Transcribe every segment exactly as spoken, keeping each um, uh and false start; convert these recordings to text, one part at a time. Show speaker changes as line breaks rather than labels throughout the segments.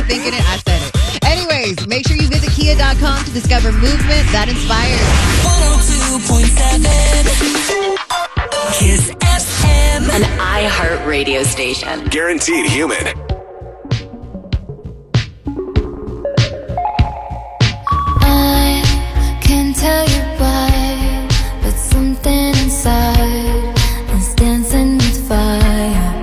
thinking it, I said it. Anyways, make sure you visit kia dot com to discover movement that inspires.
one oh two point seven Kiss F M,
an iHeart radio station.
Guaranteed human.
I can't tell you why, but something inside is dancing with fire.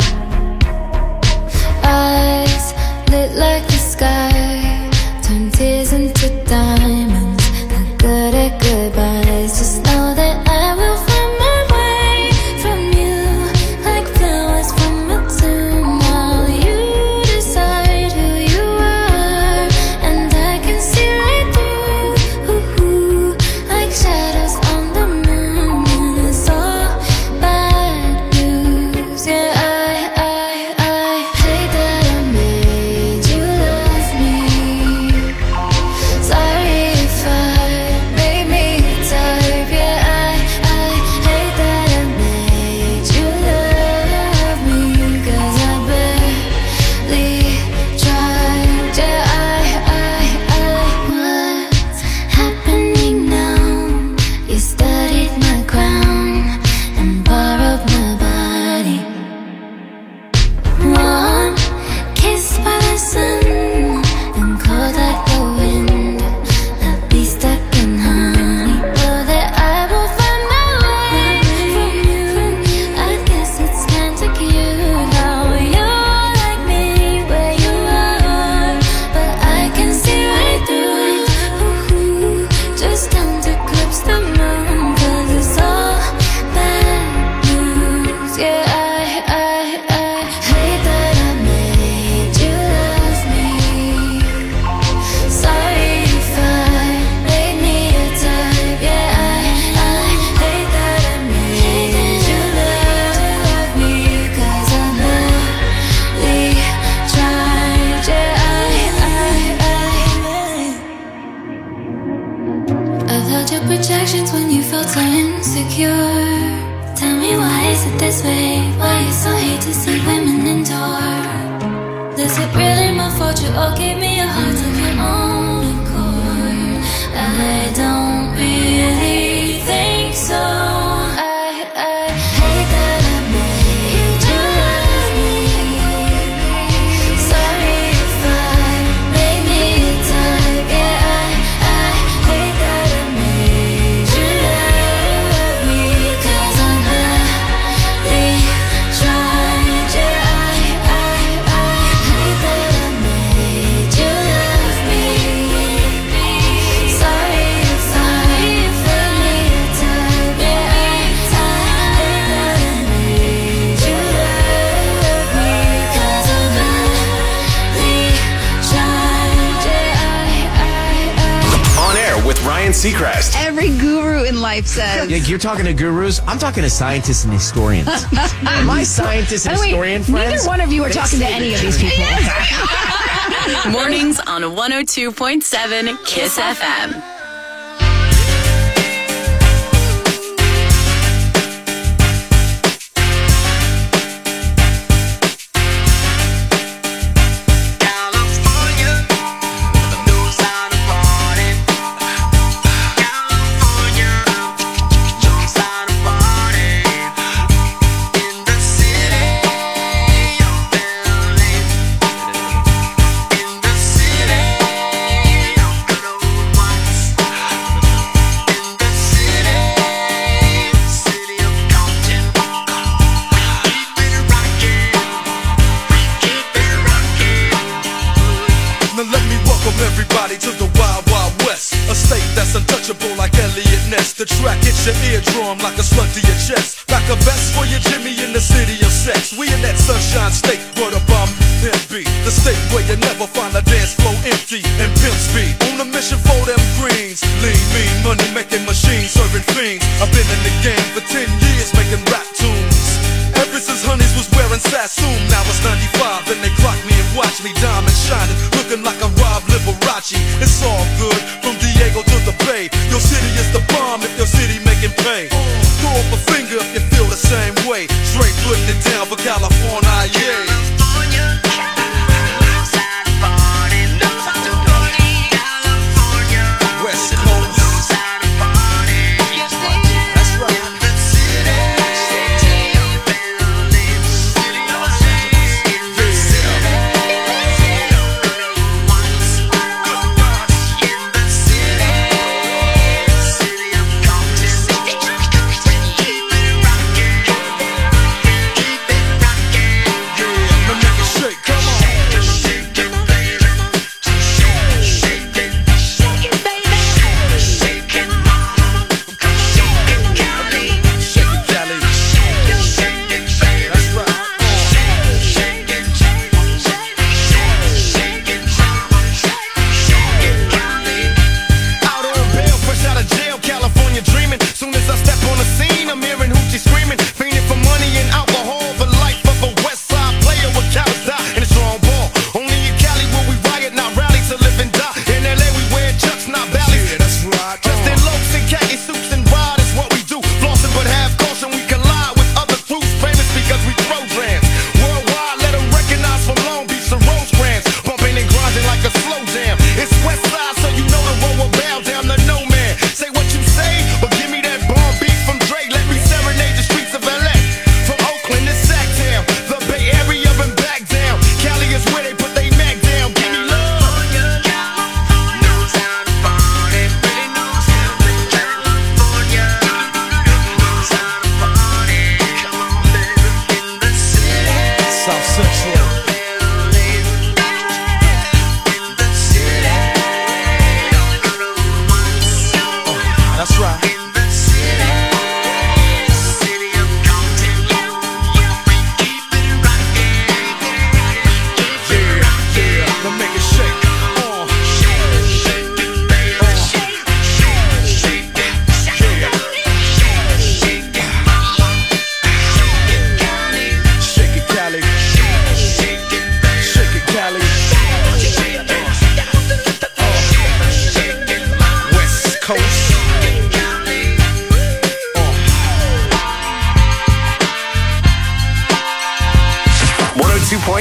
Eyes lit like the sky, turn tears into diamonds. Not good at goodbyes. Just know that I will find my way from you, like flowers from a tomb. While you decide who you are, and I can see right through, ooh, like shadows on the moon. And it's all bad news. Yeah, I, I, I hate that I made you love me. Sorry if I made me a type. Yeah, I, I hate that I made you love me. 'Cause I barely tried. Yeah, I, I, I what's happening now? You studied my crown and borrowed my body. One kiss by the sun and cold like the wind. I'll be stuck in honey. Know that I will find my way from you. I guess it's kind of cute how you're like me where you are, but I can see right through. Ooh, just come to eclipse the moon. 'Cause it's all bad news. Yeah, I, I, I hate that I made you love me. Sorry if I made me a type. Yeah, I, I hate that I made you love me. 'Cause I barely tried. Yeah, I, I, I I've held your projections when you felt so insecure. Tell me, why is it this way? Why you so hate to see women endure? Is it really my fault you all gave me a heart of your own accord? I don't really think so. I, I hate that I made you love me. Sorry if I made me a type. Yeah, I, I hate that I made you love me. 'Cause I barely tried. Yeah, I, I, I hate that I made you love me. Sorry if I made me a type. Yeah, I, I hate that I made you love me. 'Cause I barely tried. Yeah, I, I, I
On air with Ryan Seacrest.
Every guru in life says.
Yeah, you're talking to gurus. I'm talking to scientists and historians. My scientists and
By the way,
historian friends.
neither one of you are
they
talking to
say
any
the
of these
truth.
people.
Mornings on one oh two point seven Kiss F M.
Now let me welcome everybody to the Wild Wild West, a state that's untouchable like Elliot Ness. The track hits your eardrum like a slug to your chest. Back a vest for your Jimmy in the city of sex. We in that sunshine state where the bomb pimp be. The state where you never find a dance floor empty and pimp speed. On a mission for them greens. Lean, mean, money making machines serving fiends. I've been in the game for ten years making rap tunes. Ever since Honeys was wearing Sassoon, now it's ninety-five and they clock me and watch me diamond shining, looking like a Rob Liberace. It's all good from Diego to the Bay. Your city is the bomb if your city making pay. Throw up a finger if you feel the same way. Straight putting it down for California, yeah. California, outside party.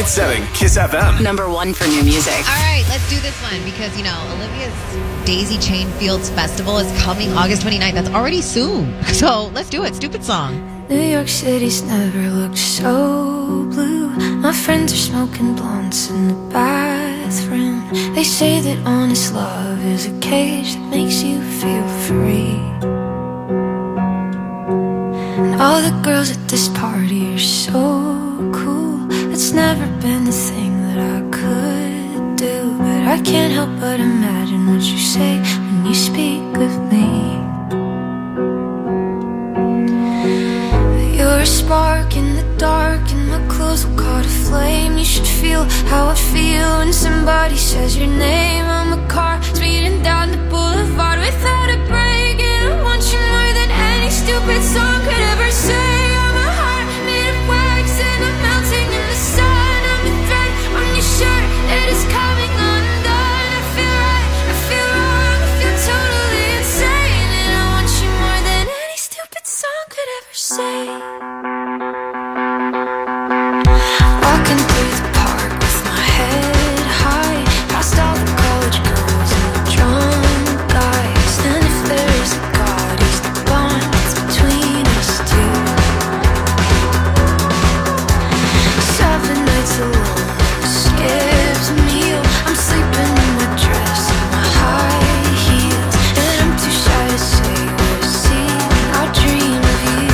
point seven Kiss F M.
Number one for new music.
All right, let's do this one because, you know, Olivia's Daisy Chain Fields Festival is coming August twenty-ninth. That's already soon. So let's do it. Stupid song.
New York City's never looked so blue. My friends are smoking blunts in the bathroom. They say that honest love is a cage that makes you feel free. And all the girls at this party are so cool. It's never been the thing that I could do, but I can't help but imagine what you say when you speak of me. You're a spark in the dark and my clothes will caught a flame. You should feel how I feel when somebody says your name. I'm a car speeding down the boulevard without a break, and I want you more than any stupid song could ever say. I'm a heart made of wax and I'm melting in the sun. I'm a thread on your shirt that is coming undone. I feel right, I feel wrong, I feel totally insane, and I want you more than any stupid song could ever say. Walking through the park with my head high, past all the college girls and the drunk guys. And if there's a God, he's the bond that's between us two. Seven nights alone, skipped a meal. I'm sleeping in my dress and my high heels, and I'm too shy to say what I see when I dream of you.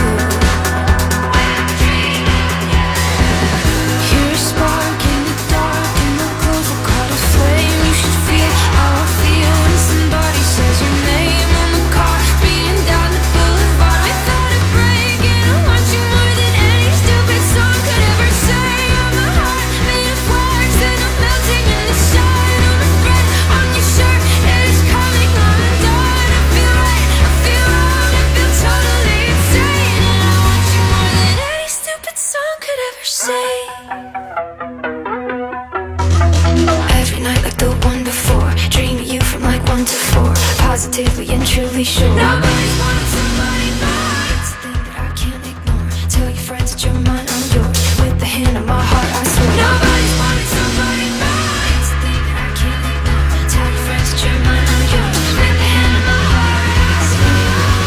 You're a spark in the dark and my clothes are caught a flame. You should feel how I feel when somebody says your name. I'm a car speeding down the boulevard without a break, and I want you more than any stupid song could ever say. I'm a heart made of wax and I'm melting in the sun. I'm a thread on your shirt that is coming undone. I feel right, I feel wrong, I feel totally insane, and I want you more than any stupid song could ever say. Every night like the one before, dream of you from like one to four, positively and truly sure. Nobody's wanting somebody more. It's a thing that I can't ignore. Tell your friends that you're mine, I'm yours. With the hand on my heart, I swear. Nobody's wanting somebody more. It's a thing that I can't ignore. Tell your friends that you're mine, I'm yours. With the hand on my heart, I swear.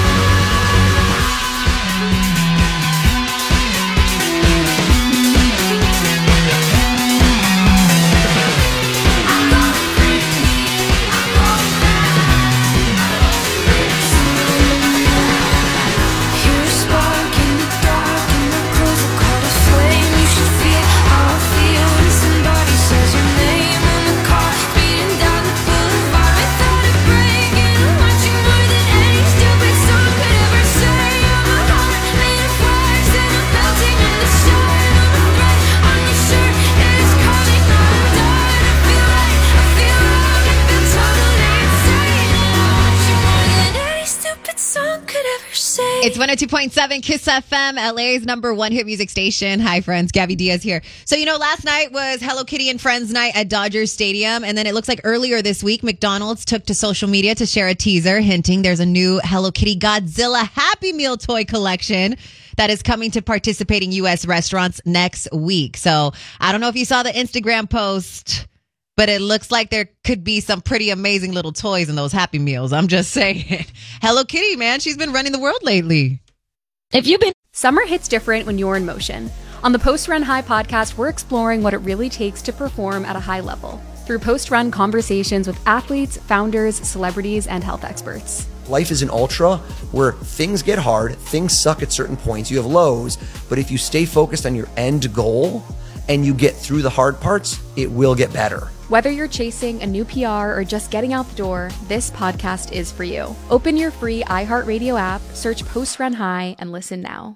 You're a spark in the dark and my clothes are caught a flame. You should feel how I feel when somebody says your name. I'm a car speeding down the boulevard without a break, and I want you more than any stupid song could ever say. I'm a heart made of wax and I'm melting in the sun. I'm a thread on your shirt that is coming undone. I feel right, I feel wrong, I feel totally insane, and I want you more than any stupid song could ever say.
It's one oh two point seven Kiss F M, L A's number one hit music station. Hi, friends. Gabby Diaz here. So, you know, last night was Hello Kitty and Friends night at Dodger Stadium. And then it looks like earlier this week, McDonald's took to social media to share a teaser hinting there's a new Hello Kitty Godzilla Happy Meal toy collection that is coming to participating U S restaurants next week. So I don't know if you saw the Instagram post, but it looks like there could be some pretty amazing little toys in those Happy Meals. I'm just saying. Hello Kitty, man. She's been running the world lately.
If you've been Summer hits different when you're in motion. On the Post Run High podcast, we're exploring what it really takes to perform at a high level through post-run conversations with athletes, founders, celebrities, and health experts.
Life is an ultra where things get hard, things suck at certain points, you have lows, but if you stay focused on your end goal and you get through the hard parts, it will get better.
Whether you're chasing a new P R or just getting out the door, this podcast is for you. Open your free iHeartRadio app, search Post Run High, and listen now.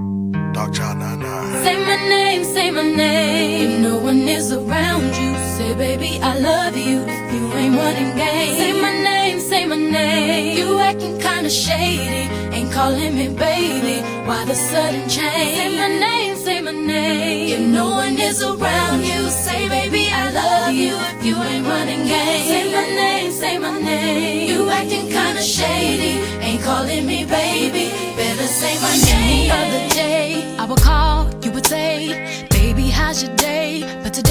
Dog Child nine nine.
Say my name, say my name. If no one is around you, say baby I love you. If you ain't running game, say my name, say my name. You acting kinda shady, ain't calling me baby. Why the sudden change? Say my name, say my name. If no one is around you, say baby I love you. If you ain't running game, say my name, say my name. You acting kinda shady, ain't calling me baby. Better say my name. The other day I would call, you would say, baby, how's your day? But today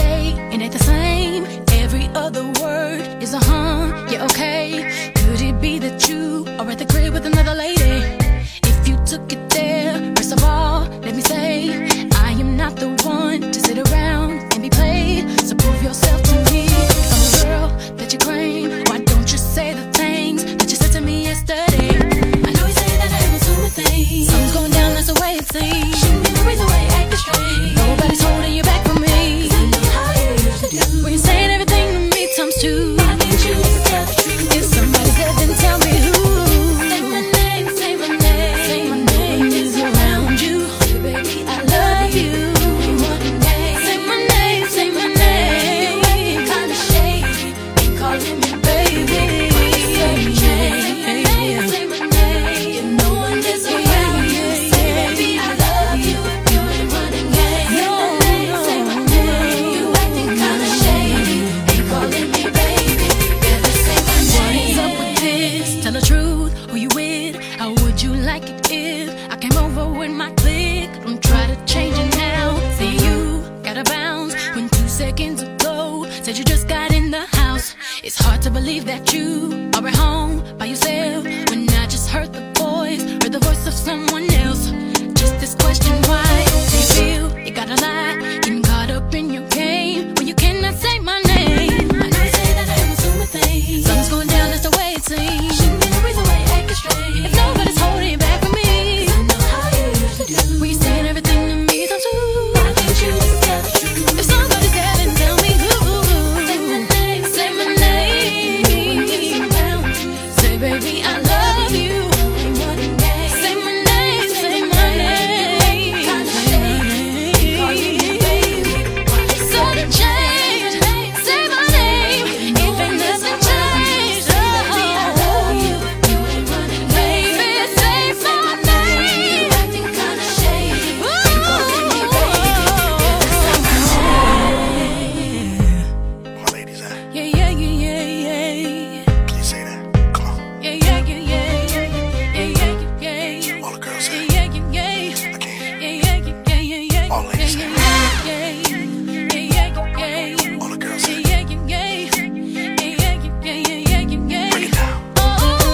seconds ago. Said you just got in the house. It's hard to believe that you are at home by yourself. When I just heard the voice, heard the voice of someone else. Just this question, why do you feel you gotta lie? Getting caught up in your game when you cannot say my name. I know you say that I am assuming things. Something's going down, that's the way it seems. Shouldn't be the reason why you're acting strange. If nobody's holding back from me, 'cause I know how you usually do. When you saying everything to me, don't you? Why can't you just tell the truth? If somebody's there, then tell me who. Say my name, say my name. Say baby, I love you. Say my name, say my name. Sudden change, say my name. If ain't nothing changed, oh, baby, say my name. Acting kinda shady.
My ladies, eh?
Yeah, yeah, yeah, yeah, yeah.
Can you say that? Come on.
Yeah, yeah, yeah, yeah, yeah, yeah, yeah, yeah.
All the girls say
Yeah, yeah, yeah, yeah.
I can't.
Yeah, yeah, yeah, yeah, yeah.
All ladies say
Yeah, yeah, yeah, yeah, yeah.
All the girls say
Yeah, yeah, yeah, yeah. Yeah, yeah, yeah, yeah, yeah, yeah.
Break it down.
Oh,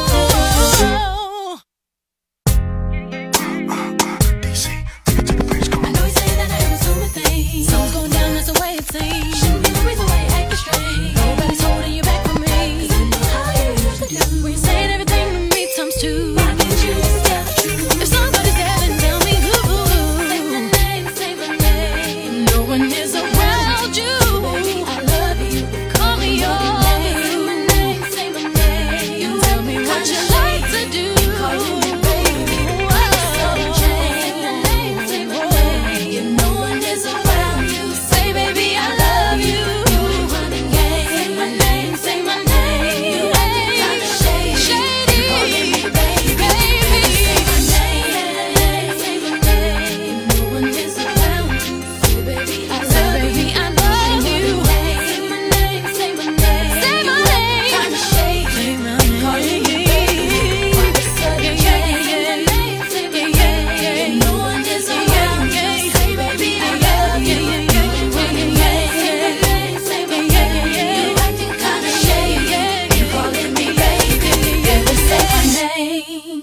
D C, take it to the bridge. Come
I
on.
know you say that I am assuming things. Something's going down, that's the way it seems. Shouldn't be the reason why you're acting strange. Nobody's holding you back from me, 'cause I know how you usually do. When you're saying everything to me times two. Why can't you just tell the truth? If somebody's there, then tell me who. Say my name, say my name. No one is around you. I love you. Call me yours. Say my name, say my name. You tell me what you like to do. Calling me baby. Sudden change. Say my name, say my name. No one is around you. Say baby, I love you. You running game. Say my name, say my name. You acting kinda shady. Shady. Calling me baby, baby. Say my name, say my name. No one is around you. Say baby, I love you. I love you. Say my name, say my name. Say my name. Kinda shady. Calling me baby. Sudden change. Say my name, say my name. No one is around you. Say baby, I love you. Say my name, say my name. You acting kinda shady. You calling me baby. Baby, say my name.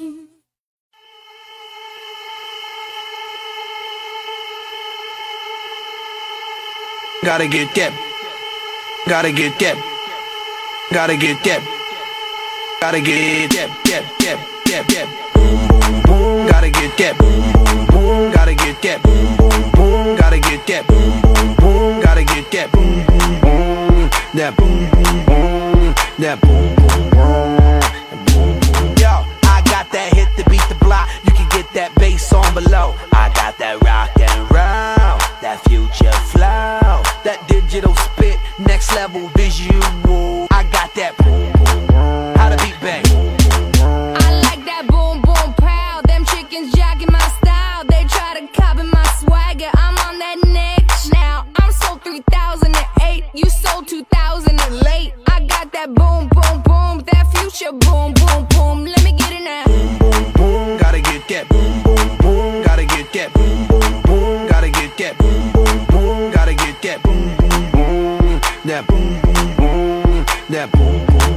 Gotta get that. Gotta get that. Gotta get that. Gotta get that. That. That. That. That. Boom, boom, boom. Gotta get that. Boom, boom, boom. Gotta get that. Boom, boom, boom. Gotta get that. Boom, boom, boom. Gotta get that. Boom, boom, boom. That boom, boom, boom. That boom, boom, boom. Yo, I got that hit to beat the block. You can get that bass on below. I got that rock and roll, that future flow, that digital spit, next level visual. I got that boom, boom, boom. How to beat bang.
I like that boom boom pow. Them chickens jacking my style. They try to copy my swagger. I'm on that next now. I'm sold three thousand eight. You sold two thousand late. I got that boom boom boom. That future boom boom boom. Let me get it now.
Boom, boom, boom. Gotta get that boom, boom, boom. Gotta get that boom, boom, boom. Gotta get that boom, boom, boom. Gotta get that boom, boom, boom. That boom, boom, boom. That boom, boom,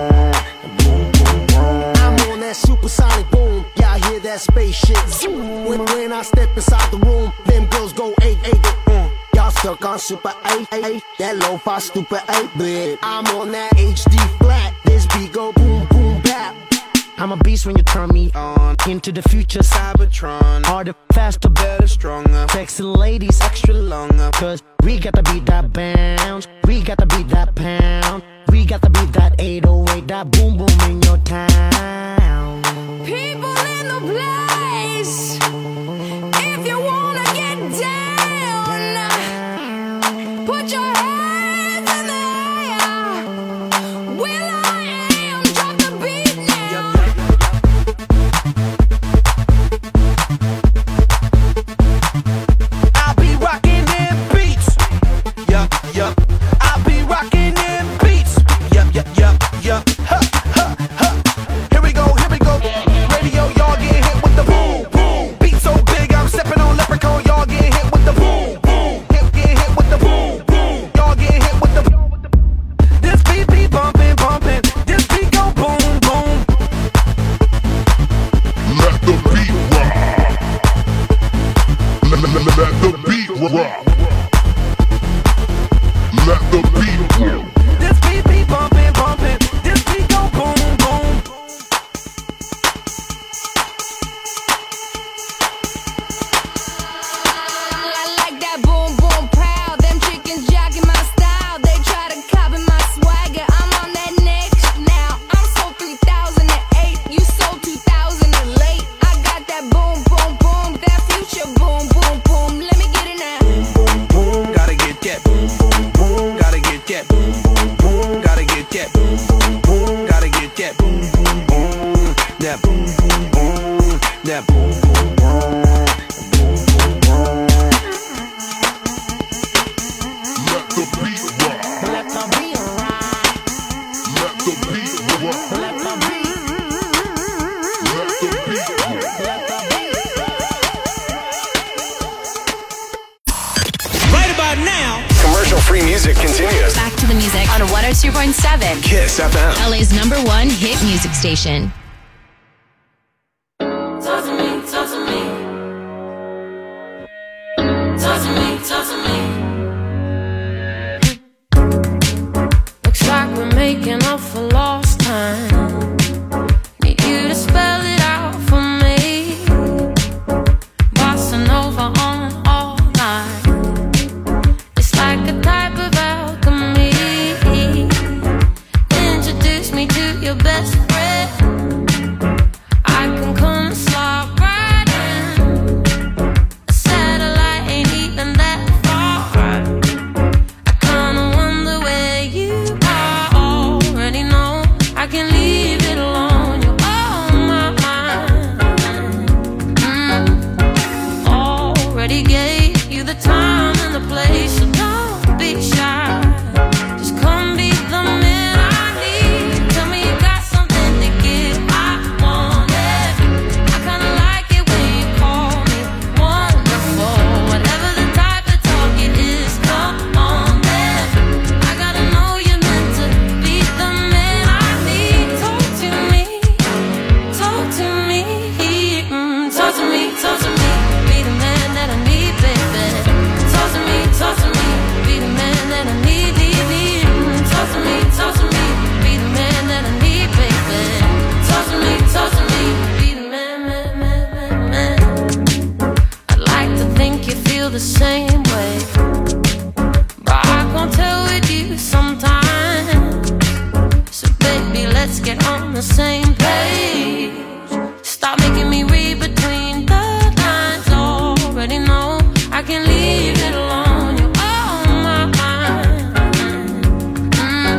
boom.
I'm on that supersonic boom. Y'all hear that spaceship zoom. When, when I step inside the room, them girls go eight eight. Mm. Y'all stuck on super eight eight. That lo-fi stupid eight bit. I'm on that H D flat. This beat go boom boom bap. I'm a beast when you turn me on. Into the future, Cybertron. Harder, faster, better, stronger. Sexy ladies, extra longer. Cause we got to beat that bounce. We got to beat that pound. We got to beat that eight oh eight. That boom boom in your town.
People in the place. If you wanna get down, put your hands in the air. Will I am, drop the beat now.
I'll be rocking them beats. Yup, yup. I'll be rocking them get that boom, boom, boom. Gotta get that boom, boom, boom. Gotta get that boom, boom, boom. That boom, boom, boom. That boom, boom, boom. Boom, boom, boom. Let the beat rock. Let the beat rock. Let the beat rock. Let the beat. Let the beat rock. Let the beat.
Right about now.
Commercial-free music continues.
Back to the music on one oh two point seven
Kiss F M.
L A's number one hit music station.
Talk to me, talk to me. Talk to me, talk to me. Looks like we're making up for lost time. Need you to spell it out for me. Bossa Nova on all night. It's like a type of alchemy. Introduce me to your best friend. I can come and slide right in. A satellite ain't even that far. I kinda wonder where you are. Already know I can leave it alone. You're on my mind. Mm. Already gave you the time and the place, so don't be shy. Just come be the man I need. Tell me you got something to give. I want it. I kinda like it when you call me wonderful. Whatever the type of talk it is, come on then. I gotta know you're meant to be the man I need. Talk to me, talk to me, mm, talk to me, talk to me. Be the man that I need, baby. Talk to me, talk to me. Be the man that I need, need, need. Mm, talk to me, talk to me. Be the man that I need, baby. Talk to me, talk to me. Be the man, man, man, man, man. I'd like to think you feel the same way, but I can't tell with you sometimes. So baby, let's get on the same page. Stop making me read between the lines. Already know I can leave it alone. You're on my mind. Mm.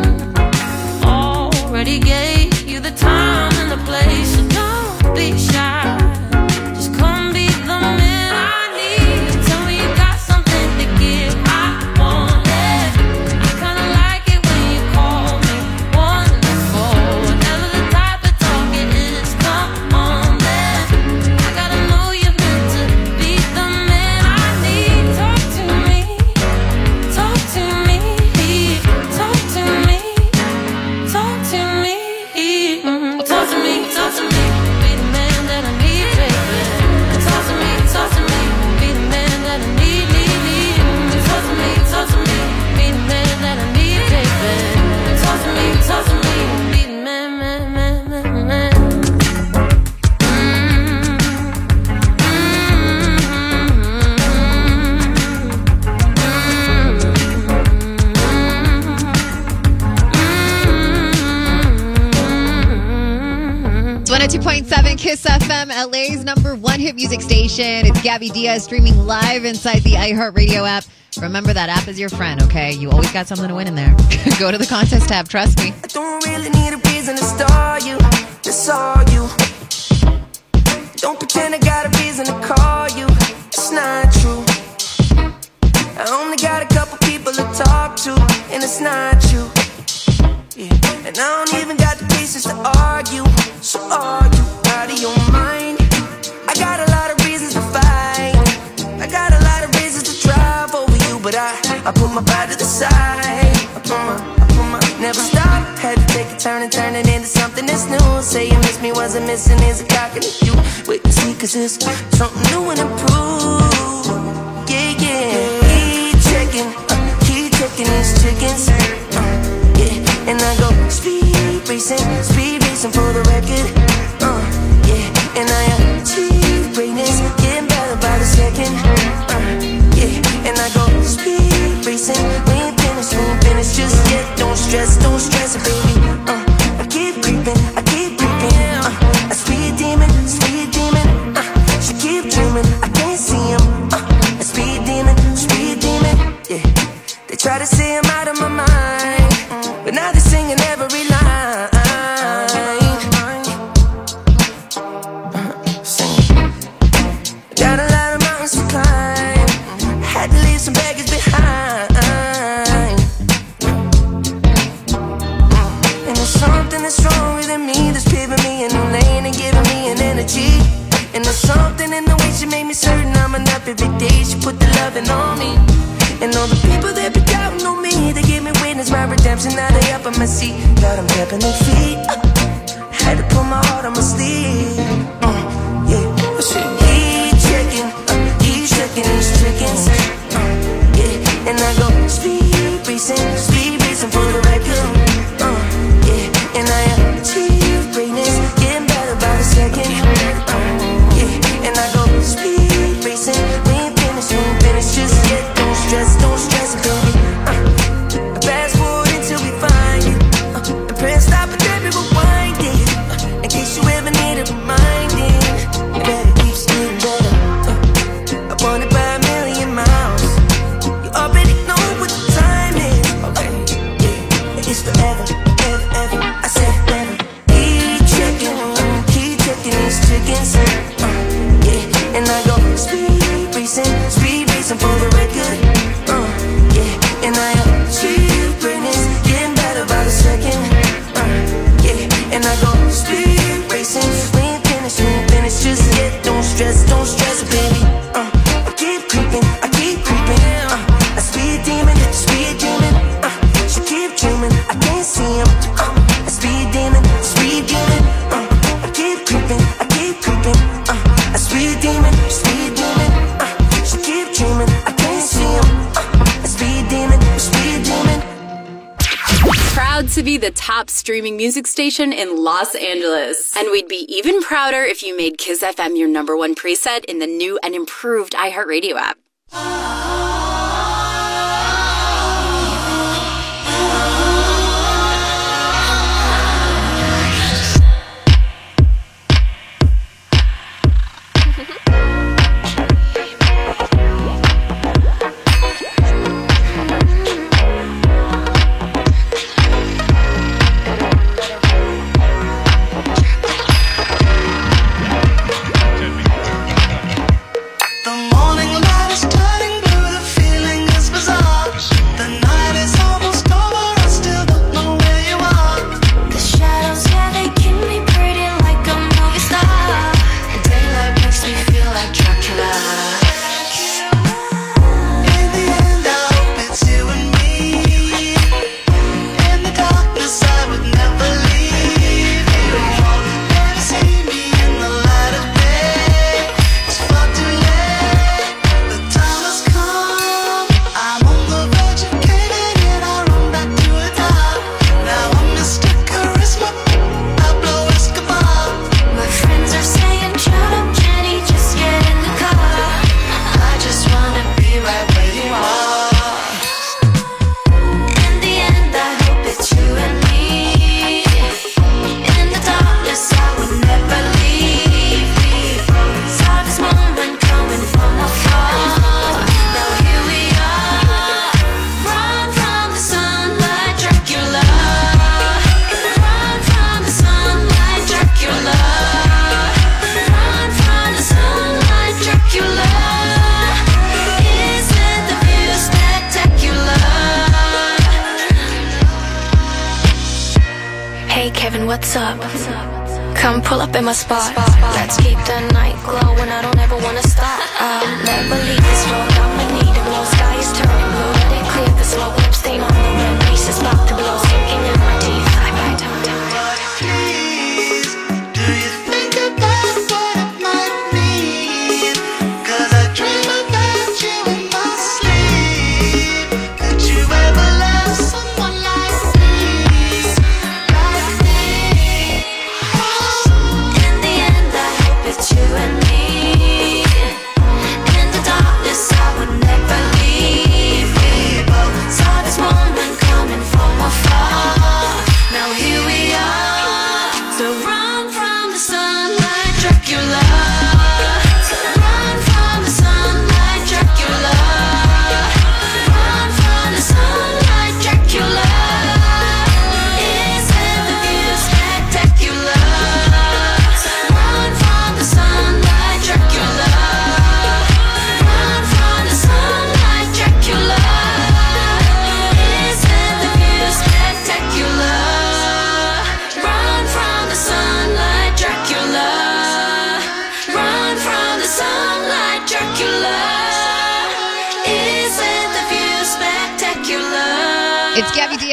Already gave you the time and the place, so don't be shy. Just come be the man I need. Tell me you got something to give. I want it. I kinda like it when you call me wonderful. Whatever the type of talk it is, come on then. I gotta know you're meant to be the man I need. Talk to me, talk to me, talk to me, talk to me, mm, talk to me, talk to me. Be the man that I need, baby. Talk to me, talk to me. Be the man that I need, need, need. Mm, talk to me, talk to me. Be the man that I need, baby. Talk to me, talk to me. Be the man, man, man, man, man.
It's one oh two point seven Kiss F M, L A's number one hit music station. It's Gabby Diaz streaming live inside the iHeartRadio app. Remember, that app is your friend, okay? You always got something to win in there. Go to the contest tab, trust me.
I don't really need a reason to star you. That's all you. Don't pretend I got a reason to call you. It's not true. I only got a couple people to talk to, and it's not you. Yeah. And I don't even got the pieces to argue. So are you out of your mind? I got a lot of reasons to fight. I got a lot of reasons to drive over you, but I, I put my pride to the side. I put my, I put my, never stop. Had to take a turn and turn it into something that's new. Say you miss me, wasn't missing is a cock and a you. Wait and see, cause it's something new and improved. Yeah, yeah. Keep checking, uh, keep checking these chickens. Uh, yeah, and I go speed racing, speed racing for the record. Uh, yeah, and I achieve greatness, getting better by the second. Uh, yeah, and I go speed racing. We ain't finished, we ain't finished just yet. Don't stress, don't stress it, baby. Uh, I keep creeping, I keep creeping. Uh, a speed demon, speed demon. Uh, she keep dreaming, I can't see him. Uh, a speed demon, speed demon. Yeah, they try to say I'm out. out of my mind, but now they're singing every line. Got a lot of mountains to climb, had to leave some baggage behind. And there's something that's wrong with me that's pivot me in the lane and giving me an energy. And there's something in the way she made me certain I'm enough every day. She put the loving on me. And all the people that be doubting on me, they give me witness my redemption. Now they up on my seat, got them tapping their feet. uh, Had to put my heart on my sleeve. uh, Yeah, he's checking, uh, he's checking these chickens. uh, Yeah, and I go speed racing, speed racing for the record. uh, Yeah, and I achieve greatness, getting better by the second. uh, Yeah, and I go speed racing, we ain't finished, we ain't finished just yet. Don't stress, don't stress, baby. uh, Fast forward until we find it. uh, And press stop and then we rewind it. uh, In case you ever need a reminding, you better keep getting better. uh, I want it by a million miles. You already know what the time is. Okay, yeah, it's forever, ever, ever. I said never. Keep checking, uh, keep checking these chickens. uh, Yeah, and I go speed racing, speed racing for the record. uh, Yeah, and I achieve greatness, getting better by the second. uh, Yeah, and I go speed racing, we ain't finished, we ain't finished just yet. Don't stress, don't stress, baby. uh, I keep creeping, I keep creeping. uh, A speed demon, speed demon. uh, She keep dreaming, I can't see him. uh, A speed demon, speed demon. uh, I keep creeping, I keep creeping. uh, A speed demon, speed demon. uh, She keep dreaming, I can't see him. uh, A speed demon, speed demon.
Proud to be the top streaming music station in Los Angeles. And we'd be even prouder if you made Kiss F M your number one preset in the new and improved iHeartRadio app.
The morning light is turning blue, the feeling is bizarre. The night is almost over, I still don't know where you are.
The shadows, yeah, they keep me pretty like a movie star. And daylight makes me feel like Dracula.
In the end, I hope it's you and me. In the darkness, I would never leave you. Never see me in the light of day. It's far too late. The time has come. I'm on the verge of caving in. I run back to the top. Now I'm Mister Charisma. Pablo Escobar.
My friends are saying, shut up, Jenny, just get in the car. I just wanna be right where you are. In the end, I hope it's you and me. In the darkness, I would never leave. Saw this moment coming from afar. Now here we are. Run from the sunlight, Dracula. Run from the sunlight, Dracula. Run from the sunlight, Dracula. Isn't the view spectacular? Hey Kevin, what's up? Come pull up in my spot. Let's keep the night glowing. I don't ever wanna stop. I'll never leave this road. I'ma need a blow. Sky is turning blue. Let it clear the smoke. Lip stain on the rim. Breeze is about to blow. Sinking in my teeth. I bite down, down, down.
Please, do you think about what it might mean? 'Cause I dream about you in my sleep. Could you ever love someone like me? Like me?
In the end, I hope it's you and me. In the darkness, I would never leave. We both saw this moment come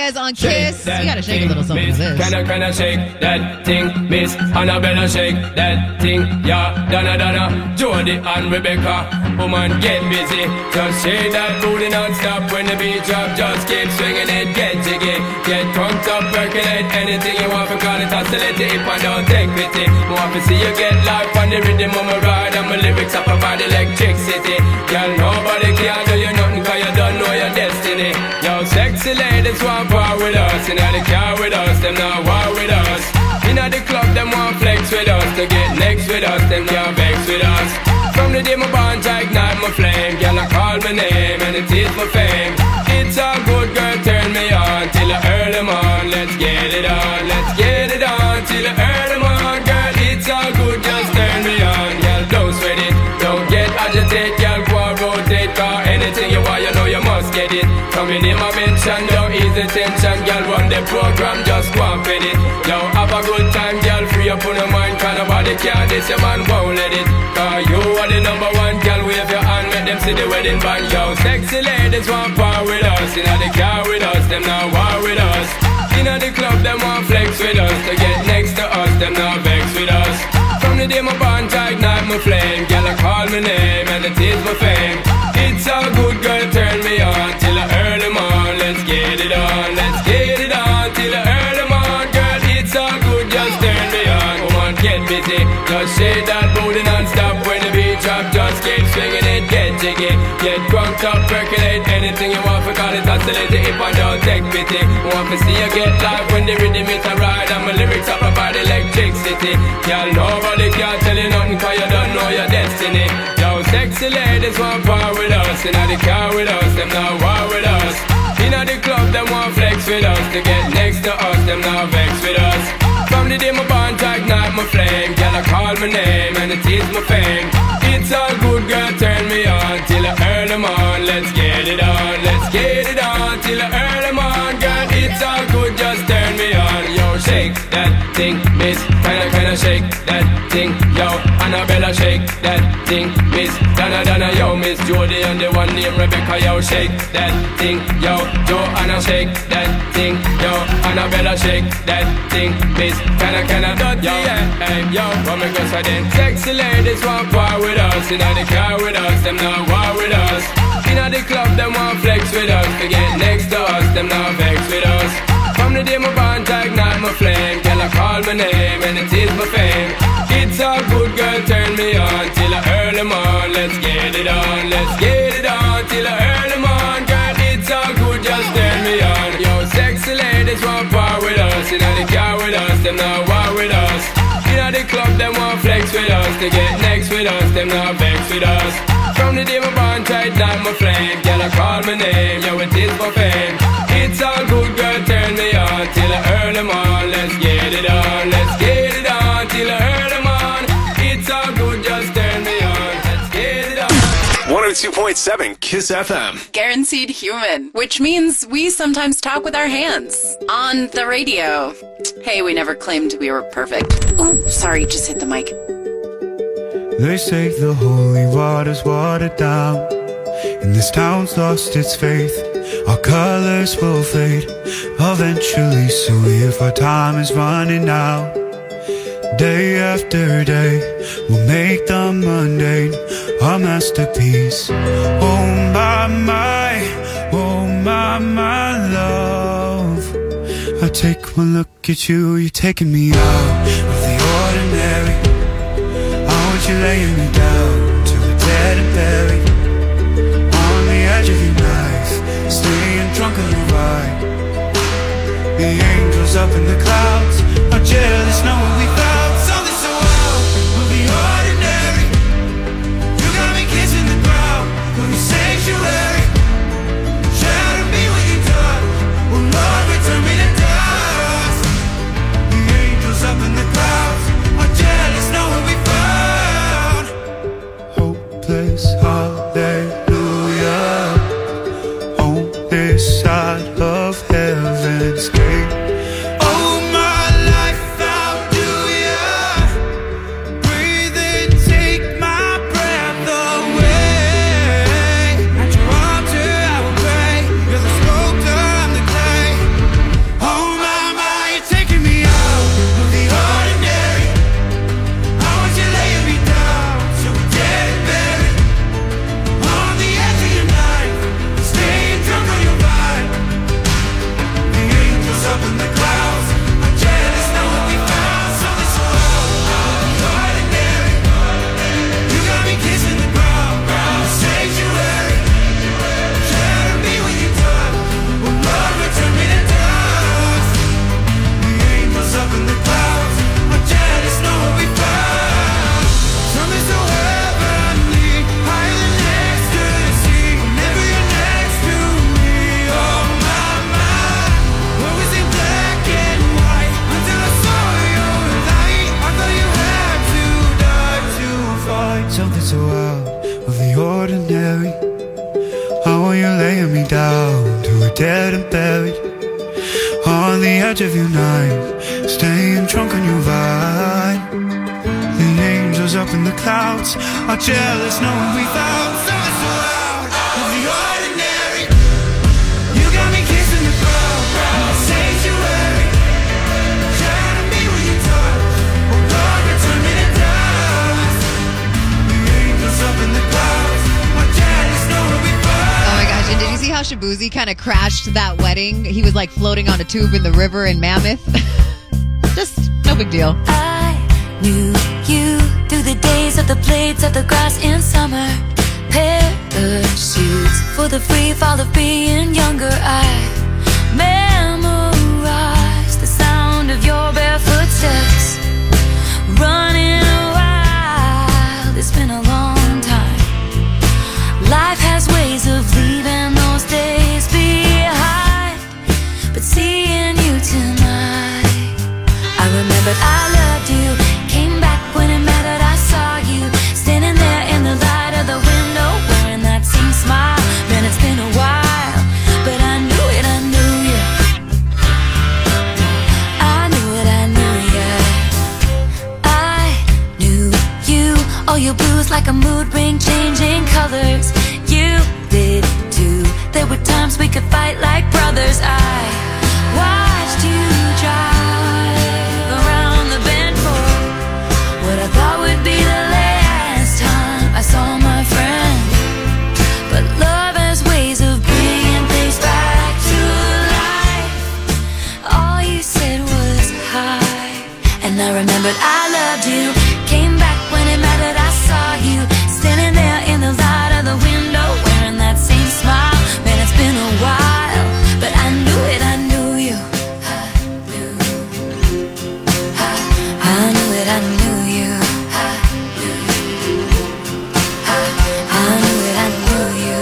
Diaz on Kiss. You gotta shake a little something to this.
Can I, can I shake that thing, Miss Annabella, shake that thing, yeah, Donna, Donna, Jody and Rebecca, woman, get busy, just shake that booty non-stop when the beat drop, just keep swinging it, get jiggy, get crunked up, percolate, anything you want, for call it oscillate, if I don't take pity, want to see you get life on the rhythm of my ride, and my lyrics up about electricity, girl, nobody can do you nothing, cause you don't know your destiny, yo, sexy ladies want power with us, in the car with us, them not war with us, in the club, them want flex with us, to get next with us, them can't vex with us, from the day my bond, I ignite my flame, girl, I call my name, and it is my fame, it's a good girl, turn me on, till I earn them on, let's get it on, let's get it on, till I earn them on, girl, it's all good, just turn me on, girl, don't sweat it, don't get agitated, girl, go and rotate, cause anything you want, you know you must get it, from the name I mention, don't ease the tension, girl, run the program, just go and fit it, yo, have a good time, girl, free up on your mind, cause nobody can, this your man won't let it, cause you are the number one, girl, wave your hand, make them see the wedding band, yo, sexy ladies want power with us, in the car with us, them not war with us, in the club, them want flex with us, to get next to us, them not vex with us, from the day my bond, I ignite my flame, girl, I call my name, and it is my fame, it's all good, girl, turn me on, till I earn them on, let's get it on, let's get it on, till I earn them on, girl, it's all good, just turn me on, come on, get busy, just shake that booty non-stop, when the beat drop, just keep swinging it, get jiggy, get crunked up, percolate, anything you want, for call it oscillate, if I don't take pity, want to see you get live, when the rhythm is a ride, and my lyrics up about electricity, girl, nobody can tell you nothing, cause you don't know your destiny, yo, sexy ladies want power with us, in the car with us, them not war with us, in the club, them want flex with us, to get next to us, them not vex with us, from the day my bond, I ignite my flame, girl, I call my name, and it is my fame, it's all good, girl, turn me on, till I earn them on, let's get it on, let's get it on, till I earn them on, girl, it's all good, just turn me on, yo, shake that thing, miss, kinda, kinda shake that thing, yo, Annabella, shake that thing, miss, Donna, Donna, yo, miss Jody, and the one named Rebecca, yo, shake that thing, yo, Joanna, shake that thing, yo, Annabella, shake that thing, miss, kinda, kinda, dirty, yeah, hey, yo, come and go, so then, sexy ladies want power with us, in the car with us, them not war with us, in the club, them want flex with us, to get next to us, them not vex with us, from the day my bond, I ignite my flame, girl, I call my name, and it is my fame, it's all good, girl, turn me on, till I earn them on, let's get it on, let's get it on, till I earn them on, girl, it's all good, just turn me on, yo, sexy ladies want power with us, in the car with us, them not war with us, in the club, them want flex with us, to get next with us, them not vex with us, from the day my bond, I ignite my flame, girl, I call my name, yo, it is my fame, it's all good, girl, turn me on, till I earn them on, let's get it on, let's get it on, till I earn them on, it's all good, just turn me on, let's get it on.
one oh two point seven Kiss F M.
Guaranteed human, which means we sometimes talk with our hands on the radio. Hey, we never claimed we were perfect. Oh, sorry, just hit the mic.
They say the holy water's watered down, and this town's lost its faith. Our colors will fade eventually, so if our time is running out, day after day, we'll make the mundane our masterpiece. Oh my, my, oh my, my love, I take one look at you, you're taking me out of the ordinary. I want you laying me down to the dead and buried, on the edge of your knife, staying drunk on the ride. The angels up in the clouds are jealous knowing we found something so wild of the ordinary. You got me kissing the ground from the sanctuary. Shadow me when you're done. Oh Lord, return me to dust. The angels up in the clouds are jealous knowing we found hopeless hallelujah on this side of heaven's gate. Oh my life, how do ya breathe and take my breath away? At your altar I will pray, you're the sculptor, I'm the clay. on the edge of your night, staying drunk on your vibe. The angels up in the clouds are jealous knowing we found something so out of the ordinary. You got me kissing the ground, the sanctuary, trying to be where you touch, oh Lord, return me to dust. The angels up in the clouds are jealous knowing we found.
Oh my gosh, and did you see how Shabuzi kind of crashed that wedding? He was like floating on a tube in the river in Mammoth. Just no big deal.
I knew you through the days of the blades of the grass in summer. Parachutes for the free fall of being younger. I memorized the sound of your bare footsteps. Running wild, it's been a long time. Life has ways of leaving those days behind, but seeing you tonight, I remembered I loved you. Came back when it mattered, I saw you standing there in the light of the window, wearing that same smile. Man, it's been a while, but I knew it, I knew you. I knew it, I knew you. I knew you. All your blues like a mood ring, changing colors. You did too. There were times we could fight like brothers. I watched you drive around the bend for what I thought would be the last time I saw my friend. But love has ways of bringing things back to life. All you said was hi, and I remembered I loved you. Came back when it mattered, I saw you standing there in the light of the window, wearing that same smile. Man, it's been a while, but I knew it, I knew you. I knew it, I knew you. I knew it, I knew you.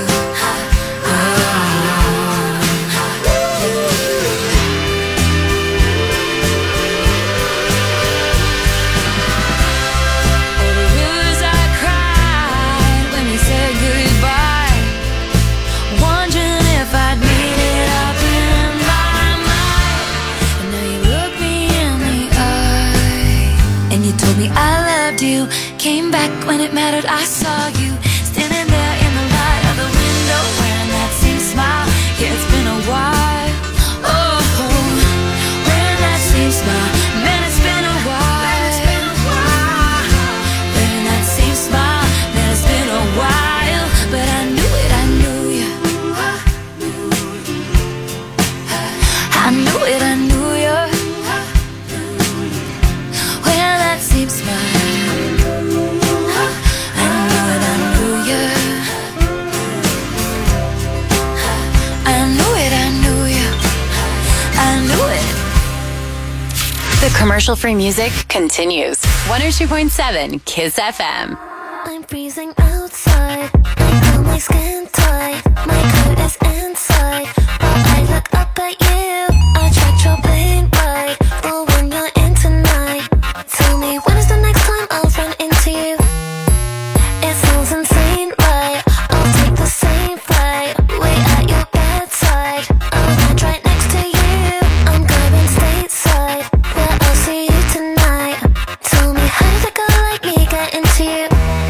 Oh, the rivers I cried when we said goodbye, wondering if I'd made it up in my mind. And now you look me in the eye, and you told me I loved you. Came back when it mattered, I saw you standing there in the light of the window, wearing that same smile. Yeah, it's been a while. Oh, wearing that same smile. Man, it's been a while. Wearing that same smile. Man, it's been a while, but I knew it, I knew you. I knew it, I knew you. Wearing that same smile.
The commercial-free music continues. one oh two point seven Kiss F M.
I'm freezing outside. I feel my skin tight. My coat is inside. While I look up at you, I track your plane ride. For when you're in tonight, tell me when is the next time I'll run into you? It sounds insane, right? I'll take the same flight. Wait at your bedside. I'll land right next to you. I'm going stateside. Where I'll see you tonight. Tell me how did a girl like me get into you?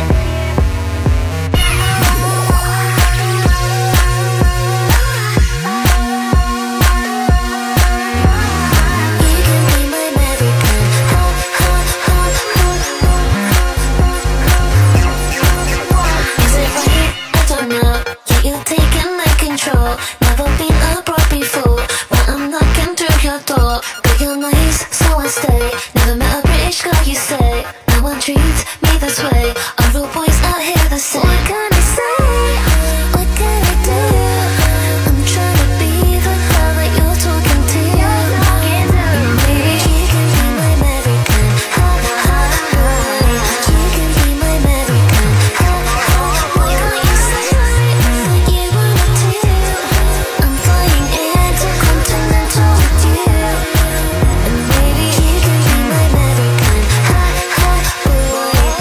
Never been a brought before. When I'm knocking through your door, but you're nice, so I stay. Never met a British girl, you say. No one treats me this way. All real boys out here the same. What can I say? What can I do? I'm trying to be the girl that you're talking to. Maybe she can be my American. Ha ha ha. She can be my American. Ha ha. Why can't you say that you wanna do? I'm flying intercontinental with you, and maybe you can be my American. Ha ha. Boy,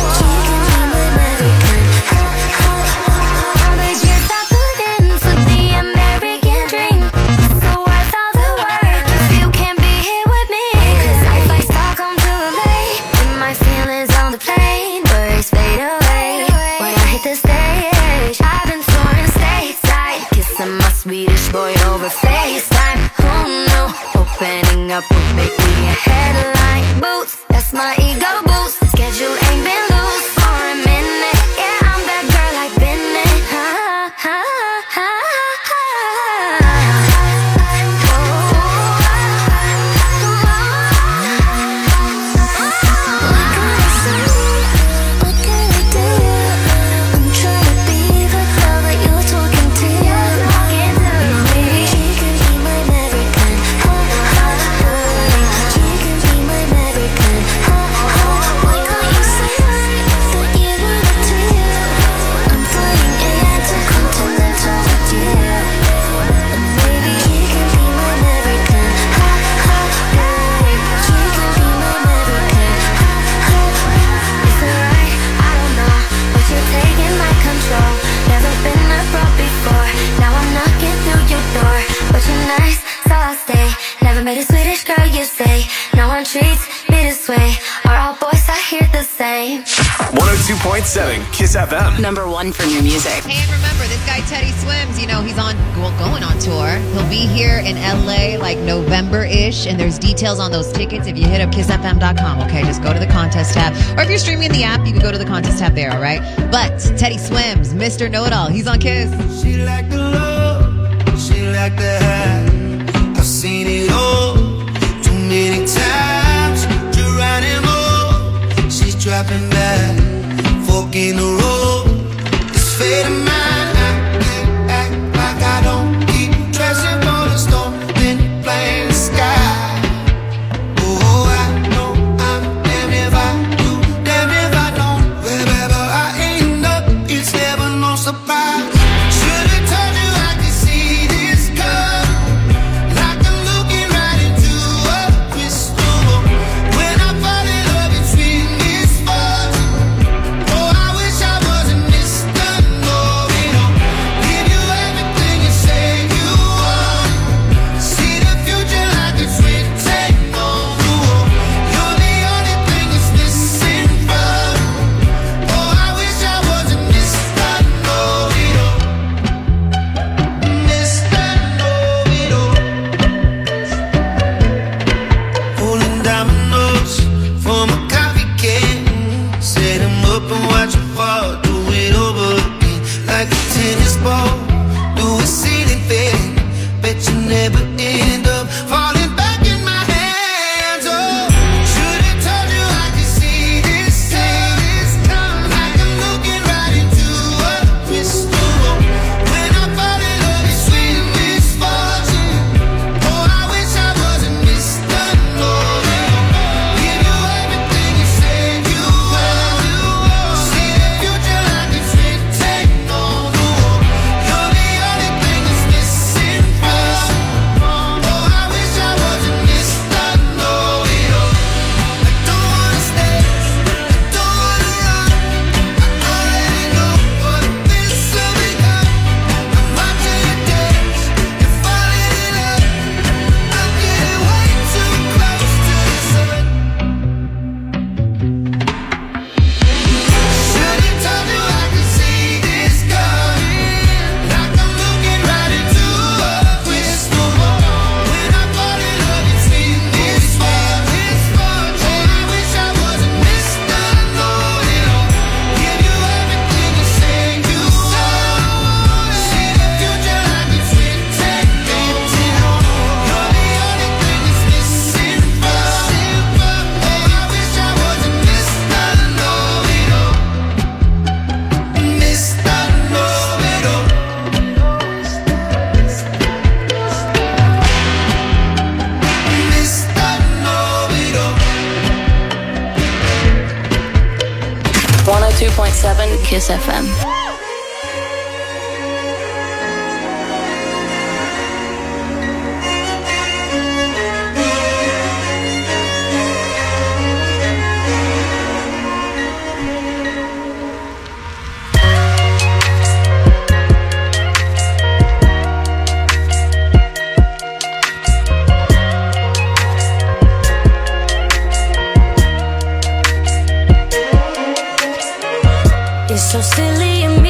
Bring a boot, make me a headline. Boots, that's my ego boost. Schedule ain't been loose for a minute. Yeah, I'm that girl like Bennett. Ha, ha, ha, ha. Made a Swedish girl, you say. No one treats me this way. Are all boys out here the same?
one oh two point seven Kiss F M.
Number one for new music.
Hey, and remember, this guy Teddy Swims, you know, he's on, well, going on tour. He'll be here in L A like November-ish, and there's details on those tickets if you hit up kiss f m dot com, okay? Just go to the contest tab. Or if you're streaming the app, you can go to the contest tab there, all right? But Teddy Swims, Mister Know-It-All, he's on Kiss.
She like the love, she like the high. I've seen it all too many times. Geronimo, she's dropping back, fork in the road. This fate of mine, I can't act like I don't keep dressing for the storm, then playing the sky. Oh, I know I'm damned if I do, damned if I don't. Wherever I end up, it's never no surprise. Should've told you I could see this coming.
one oh two point seven Kiss F M.
So silly of me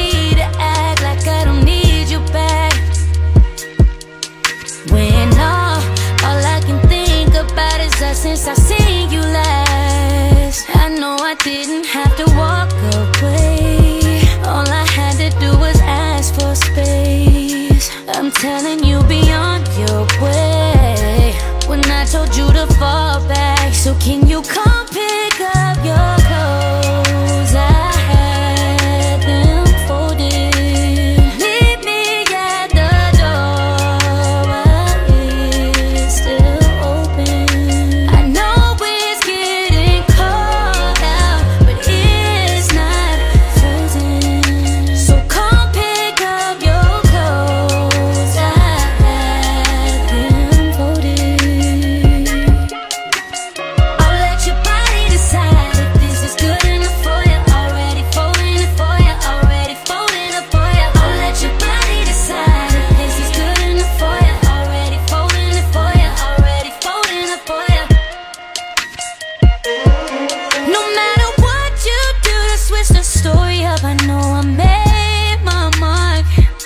telling you be on your way when I told you to fall back. So can you come pick up your clothes? I had them folded. Meet me at the door while it's still open. I know it's getting cold out, but it's not frozen. So come pick up your clothes. I had them folded. I'll let your body decide if this is good enough for you. Already folding it for you. Already folding it for you. I'll let your body decide if this is good enough for you. Already folding it for you. Already folding it for you. No matter what you do to switch the story up, I know I made my mark,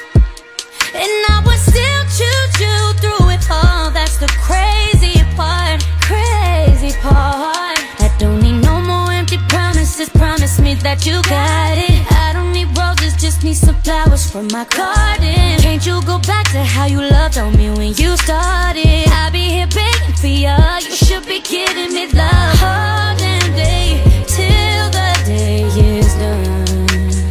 and I would still choose you through it all. That's the crazy part, crazy part. I don't need no more empty promises. Promise me that you got it. I don't need roses, just need some flowers from my garden. Can't you go back to how you loved on me when you started? I'll be here begging for you. You should be giving me love all damn day till the day is done.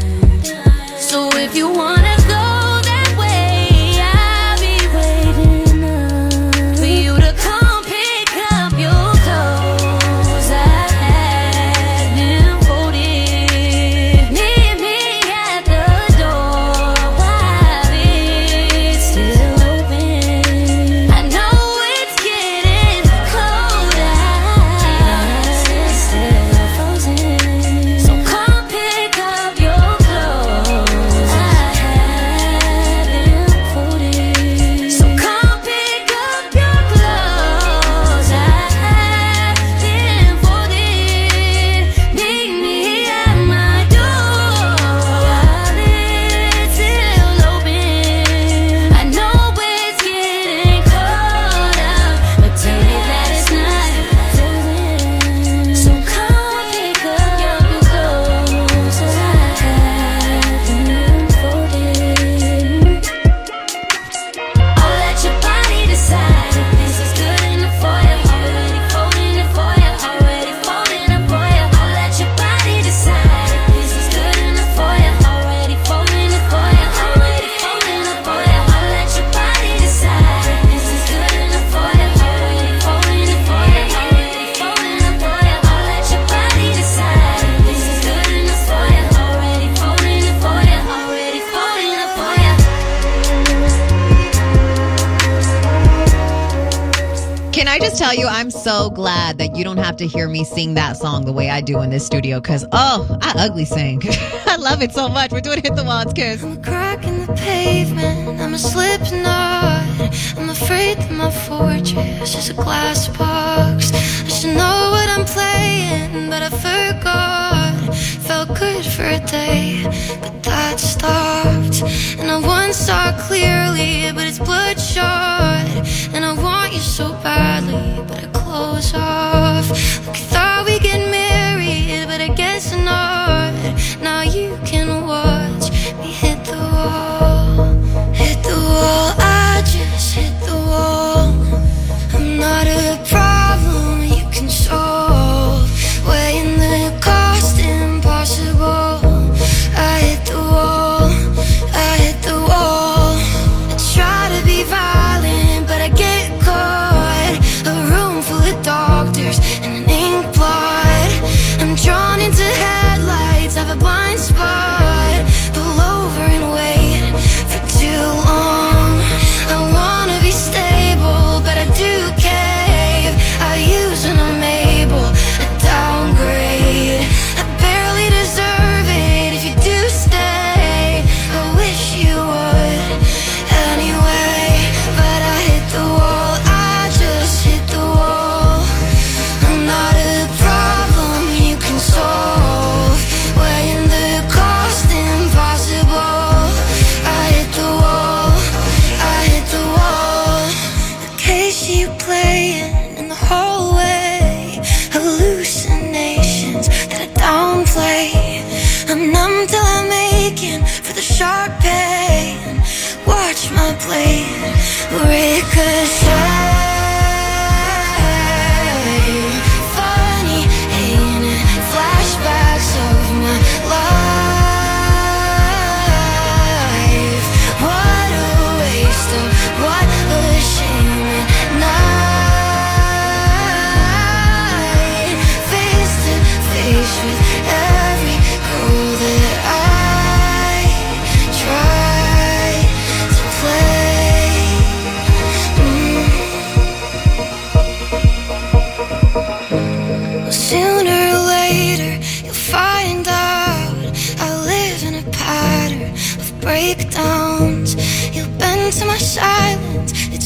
So if you wanna go that way, I'll be waiting up for you to come pick up your clothes. I had them folded. Meet me at the door while it's still open. I know it's getting cold out, it's still frozen. So come pick up your clothes. I had them folded. So come pick up your clothes. I had them folded. Meet me at my door while it's still open. I know it's getting cold out, but tell me that it's not frozen. So come pick up your clothes. I had them folded. I'll let your body decide if this is good enough for you. Already folding it for you. Already folding it for you. I'll let your body decide if this is good enough for you. Already folding it for you. Already folding it for you. I'll let your body decide if this is good enough for you. Already folding it for you. Already folding it for you. I'll let your body decide if this is good enough for you. Already folding it for you. Already folding it for you.
Can I just tell you, I'm so glad that you don't have to hear me sing that song the way I do in this studio, because, oh, I ugly sing. I love it so much. We're doing Hit the Wall, it's Kiss.
I'm a crack in the pavement, I'm a slip knot. I'm afraid that my fortress is a glass box. I should know what I'm playing, but I forgot. Felt good for a day, but that stopped. And I once saw clearly, but it's bloodshot. And I want you so badly, but I close off. Like I thought we'd get married, but I guess not. Now you can watch me hit the wall. Hit the wall, I just hit the wall. I'm not a problem you can solve. Weighing the cost impossible. I hit the wall, I hit the wall. I try to be violent, but I get caught. A room full of dark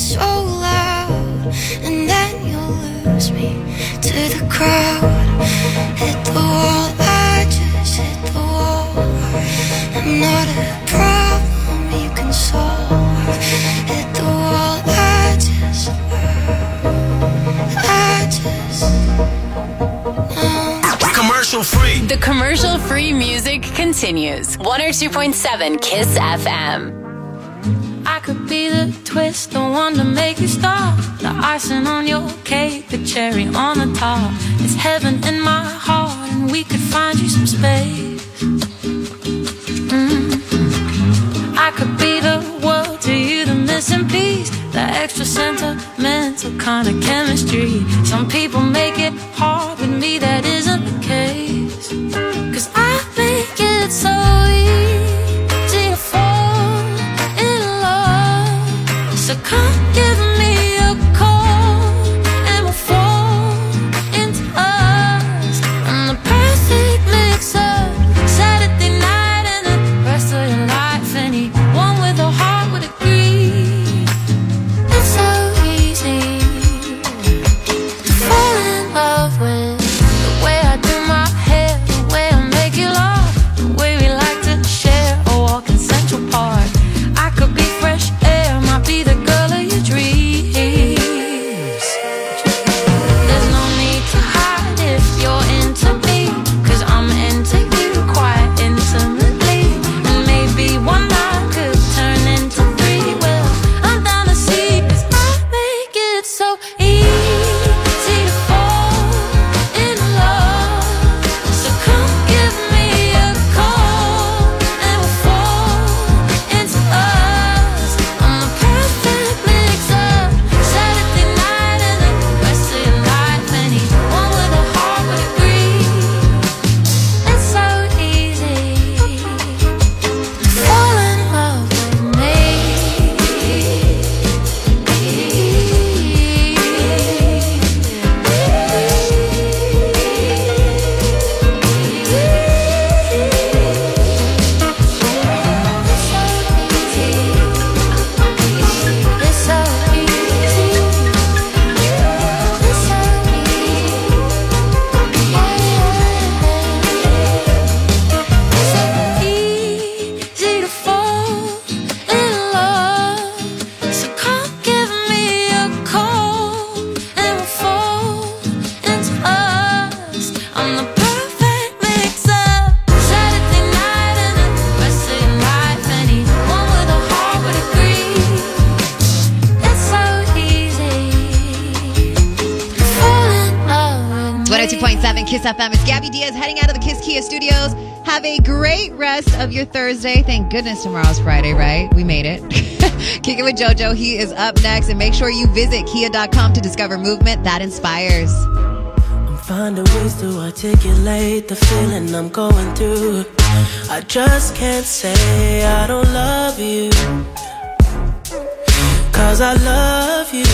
so loud, and then you'll lose me to the crowd. Hit the wall, I just hit the wall. I'm not a problem you can solve. Hit the wall, I just, I just uh.
Commercial free. The commercial free music continues. one oh two point seven Kiss F M.
I could be the twist, the one to make you stop. The icing on your cake, the cherry on the top. It's heaven in my heart, and we could find you some space. Mm-hmm. I could be the world to you, the missing piece, the extra sentimental kind of chemistry. Some people make it hard, with me that isn't the case. Cause I make it so easy to fall in love. So come give me a call, and we'll fall into us. I'm the perfect mix-up, Saturday night and the rest of your life. Anyone with a heart would agree. It's so easy to fall in love with the way I do my hair, the way I make you laugh, the way we like to share a walk in Central Park. I could be fresh air, might be the girl of your dreams. There's no need to hide if you're into me, cause I'm into you quite intimately. And maybe one night could turn into three. Well, I'm down to see, cause I make it so easy to fall in love. So come give me a call, and we'll fall into us. I'm the perfect mix-up, Saturday night and the rest of your life. Anyone with a heart would agree. It's so easy to fall in love with me. It's so easy. It's so easy to fall in love. So come give me a call, and we'll fall into us. I'm the perfect mix-up, Saturday night and the rest of your life. Anyone with a heart would agree. It's so easy to fall in love with
one oh two point seven Kiss F M. It's Gabby Diaz heading out of the Kiss Kia studios. Have a great rest of your Thursday. Thank goodness tomorrow's Friday, right? We made it. Kick it with JoJo. He is up next. And make sure you visit kia dot com to discover movement that inspires.
I'm finding ways to articulate the feeling I'm going through. I just can't say I don't love you, cause I love you.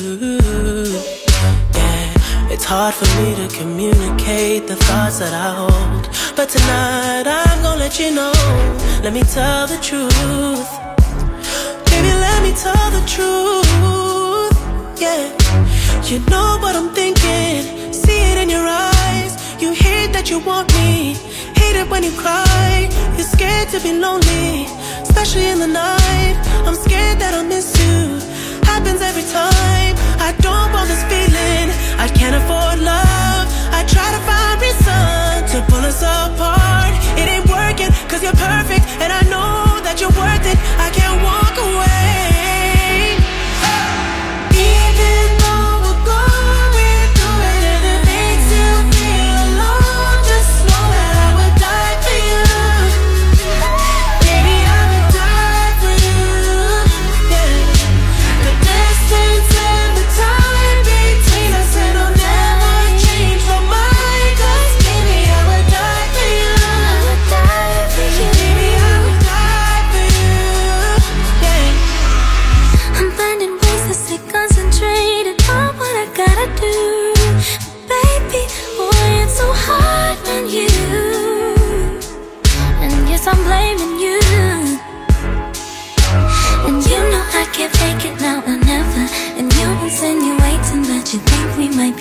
Yeah, it's hard for me to communicate the thoughts that I hold, but tonight I'm gonna let you know. Let me tell the truth. Baby, let me tell the truth. Yeah, you know what I'm thinking. See it in your eyes. You hate that you want me, hate it when you cry. You're scared to be lonely, especially in the night. I'm scared that I'll miss you. Happens every time. I don't want this feeling. I can't afford love. I try to find reason to pull us apart. It ain't working, cause you're perfect, and I know that you're worth it. I can't walk away. Even though we're going through it and it makes you feel alone, just know that I would die for you. Baby, I would die for you. Yeah. The distance and the time between us and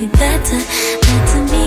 be better, better me.